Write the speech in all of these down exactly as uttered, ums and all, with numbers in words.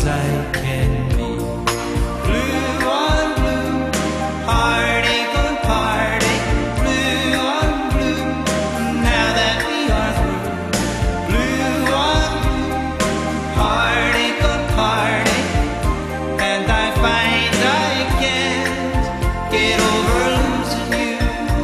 as I can be. Blue on blue, heartache on heartache, blue on blue, now that we are through. Blue on blue, heartache on heartache, and I find I can't get over losing you.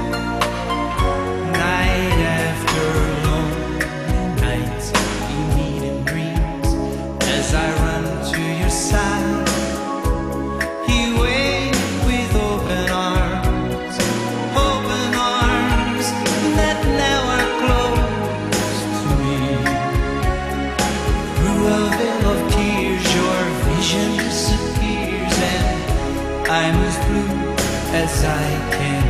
Night after lonely nights, you meet in dreams as I run to your side. You wait with open arms, open arms that now are closed to me. Through a veil of tears, your vision disappears, and I'm as blue as I can